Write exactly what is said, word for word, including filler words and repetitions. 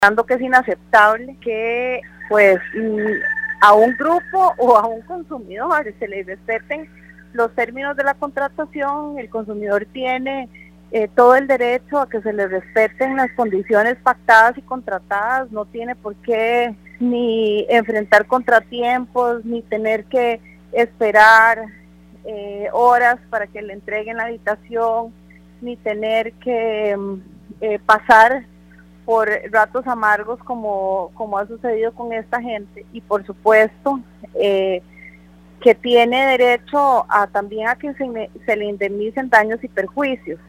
considerando que es inaceptable que pues a un grupo o a un consumidor se le respeten los términos de la contratación. El consumidor tiene eh, todo el derecho a que se le respeten las condiciones pactadas y contratadas, no tiene por qué ni enfrentar contratiempos, ni tener que esperar eh, horas para que le entreguen la habitación, ni tener que eh, pasar por ratos amargos como, como ha sucedido con esta gente. Y por supuesto eh, que tiene derecho a también a que se, se le indemnicen daños y perjuicios.